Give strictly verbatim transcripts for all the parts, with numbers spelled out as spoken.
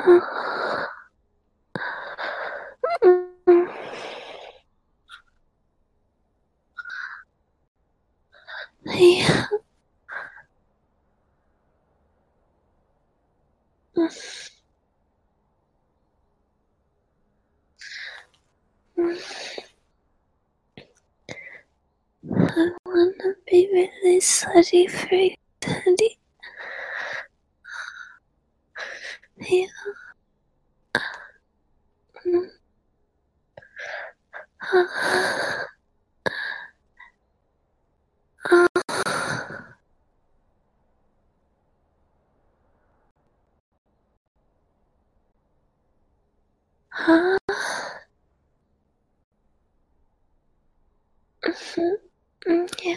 Yeah. I wanna be really sorry for you, Daddy. Yeah. Huh? Yeah.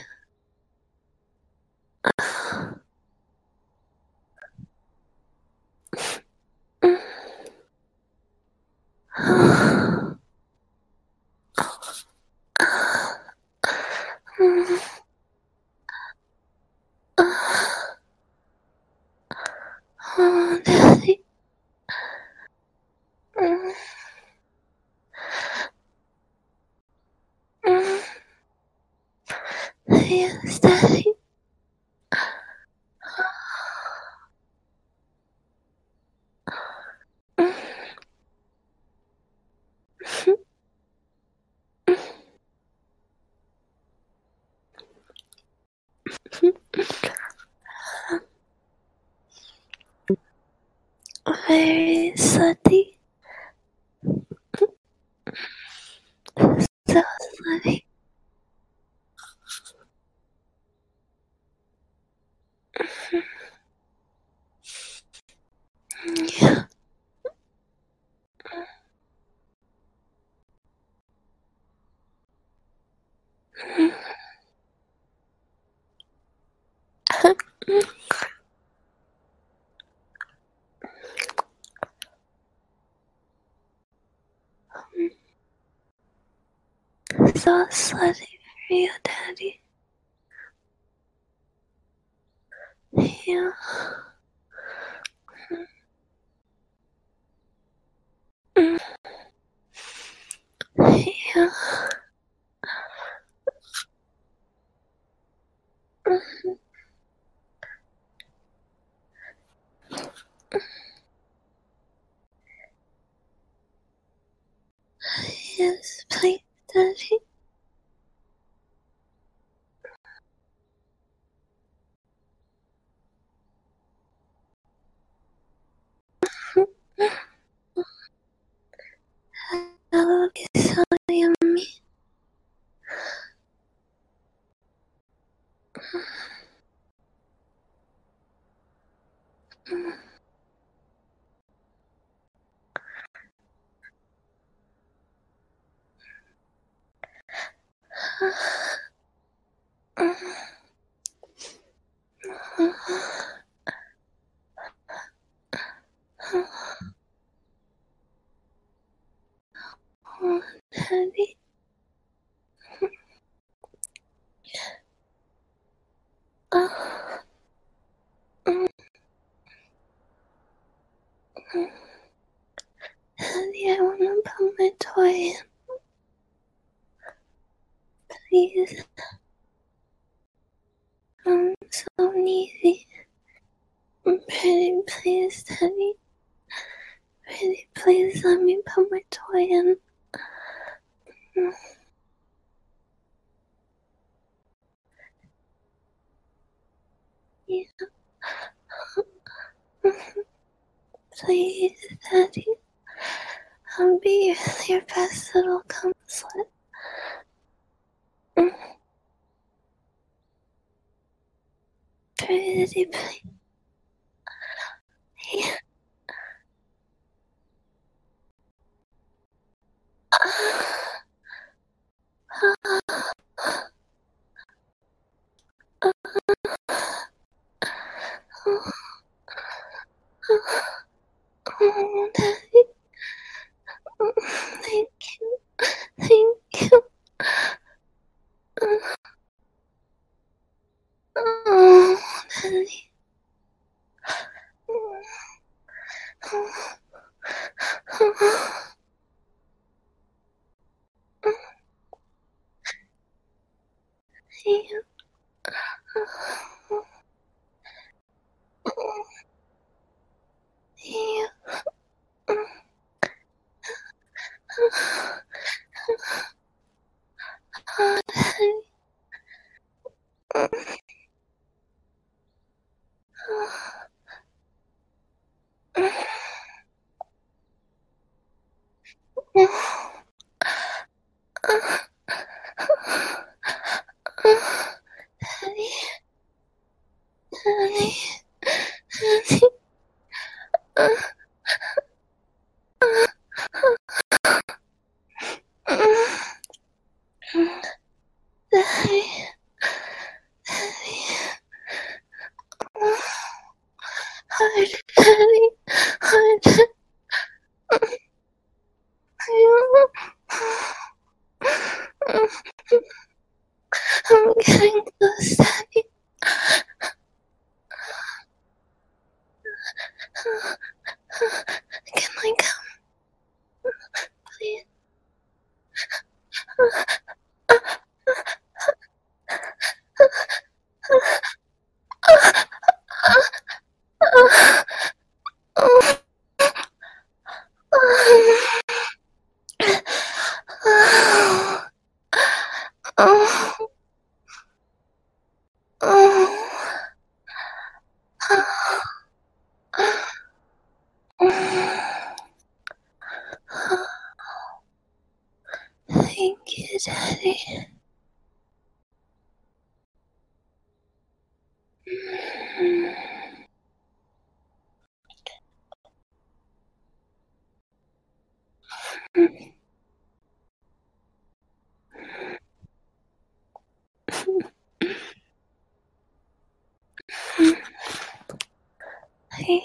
Oh, Daddy. Yes, Daddy. Very sorry. So sorry. Yeah. So sorry for you, Daddy. Yeah. Yeah. Yes, please, Daddy. I love you so yummy. Oh, Daddy. Oh. Daddy, I wanna put my toy in. Please. I'm so needy. Pretty please, Daddy. Pretty please let me put my toy in. Yeah. Please, Daddy. I'll be your best little comfort. Pretty please. Yeah. Oh, Daddy. Thank you. Thank you. Oh, Daddy. you. Oh, Daddy. Daddy. Daddy. Daddy. Daddy. Daddy. Hi, Daddy. Hi, Daddy. I'm getting close, Daddy. Can I come? Please. Thank you, Daddy. Hey.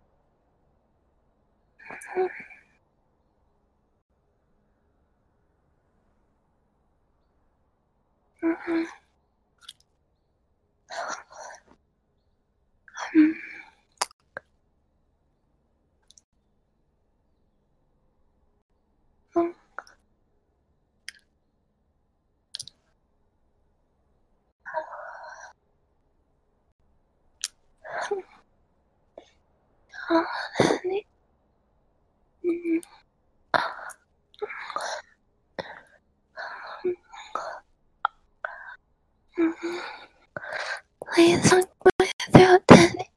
Oh, Daddy. Please don't go through, Daddy.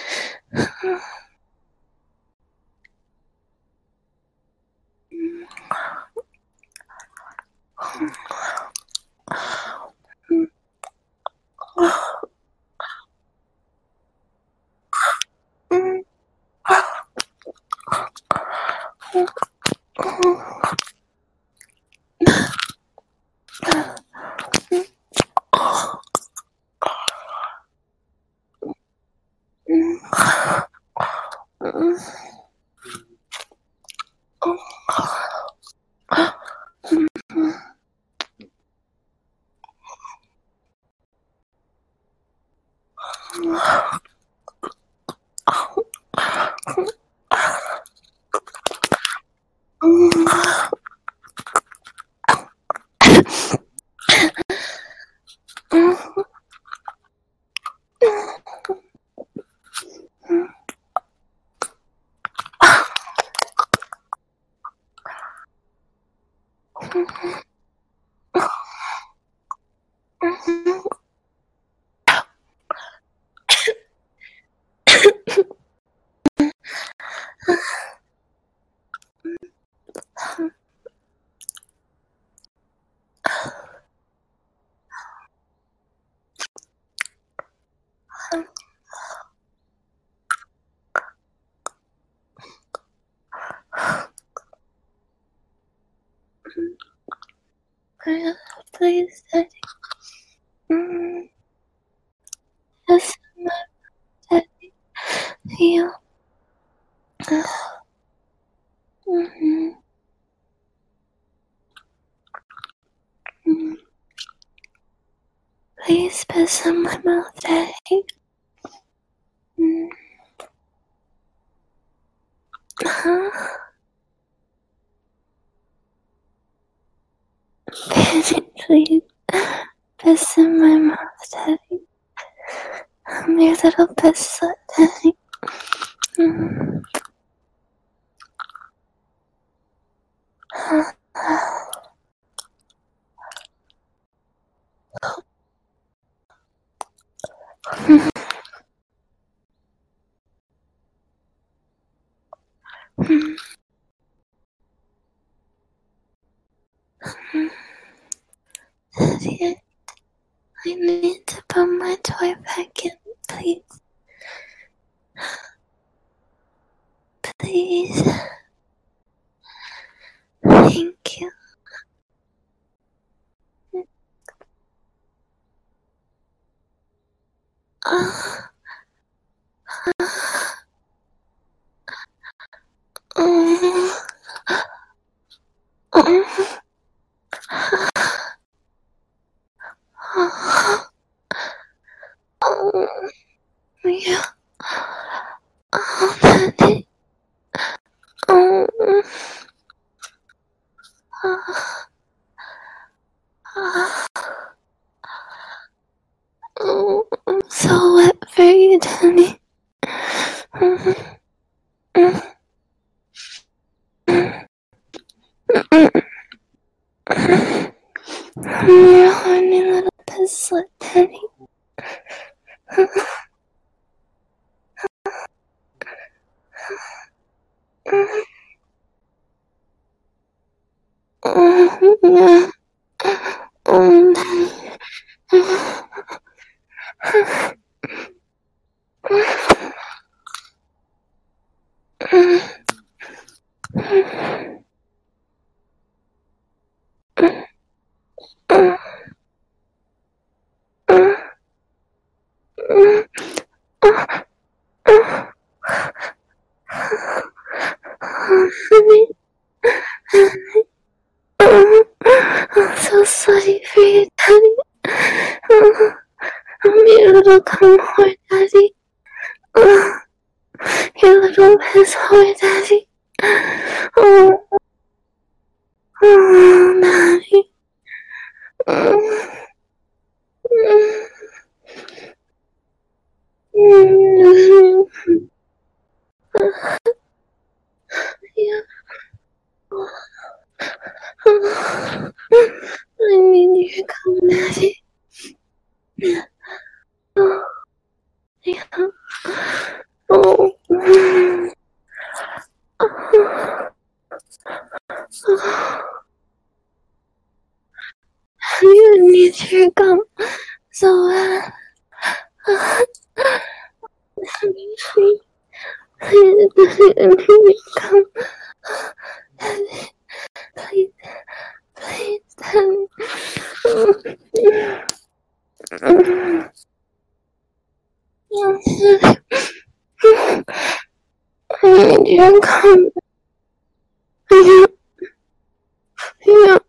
Please, Daddy. Mm. Yes, Daddy. You. Mm-hmm. Mm. Please piss on my mouth, Daddy. Mm. Huh? Daddy, please piss in my mouth, Daddy. I'm your little piss slut, Daddy. Mm. Daddy, I need to put my toy back in, please. Please. Thank you. Oh. Oh. Oh. Oh. Yeah. Oh, Daddy. Oh. Oh. Oh. I'm so wet for you, Daddy. Your horny little piss slut, Daddy. Oh, yeah. Oh, Daddy. I'm so sorry for you, Daddy. I'm your little cum whore, Daddy. Your little piss whore, Daddy. Oh, oh, Daddy. Yeah. I need you to come, Daddy. Oh, yeah. Oh. I need you to come so bad. Please, please, please, please, please come. Daddy, please, please, Daddy. I need you to come. Yeah, yeah,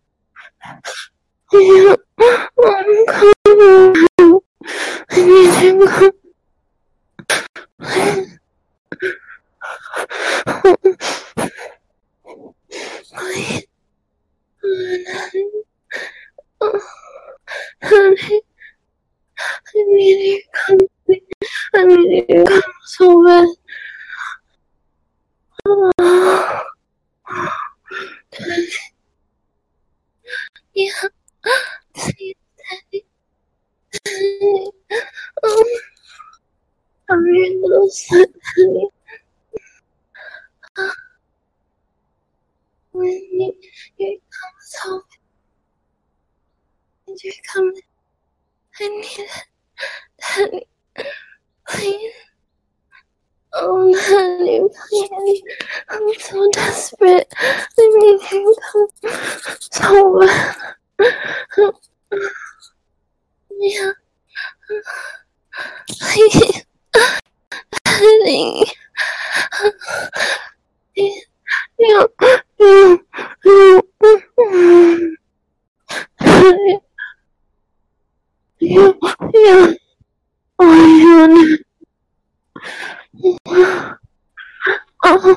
yeah. I'm coming. I need you to come. Please. Oh, honey. I need you to come. I need you to come so bad. Oh. Yeah. Please, Daddy. Oh. I'm your little son, Daddy. When you, you come so bad. You come. I need it. Daddy. Please. Oh, Daddy, please. I'm so desperate. I need you to come so bad. Yeah. Please. Daddy. Yeah. Yeah. Yeah. Yeah. Yeah. Oh, yeah. Oh.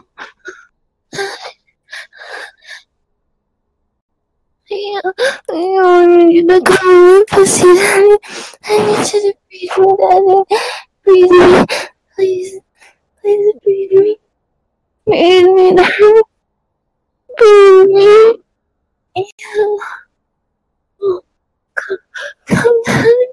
Yeah, I need you to come, pussy, Daddy. I need you to breathe me, Daddy. Breathe me, please, please breathe me. Breathe me, Daddy. Breathe me. Yeah. Oh, come, come, Daddy.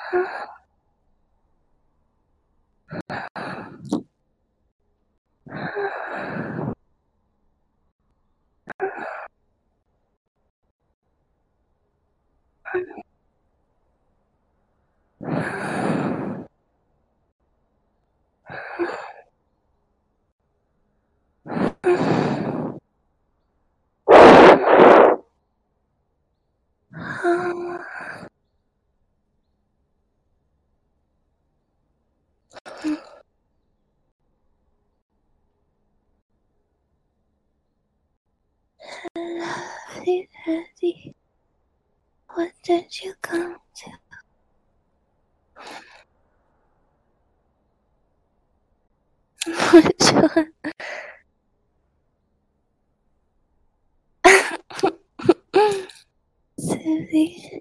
Lovely Daddy, what did you come to? Which one? Silly.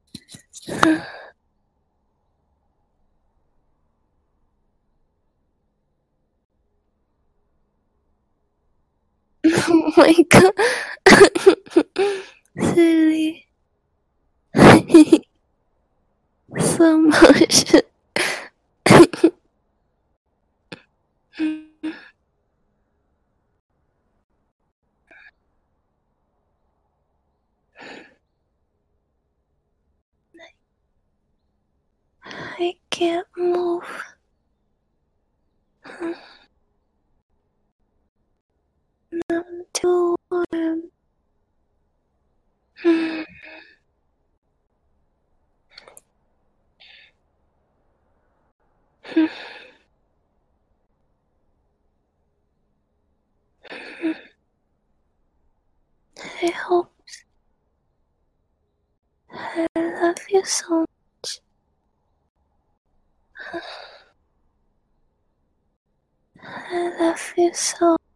Oh my god. Silly. So much. I can't move. I'm too warm. I hope. I love you so much. I love you so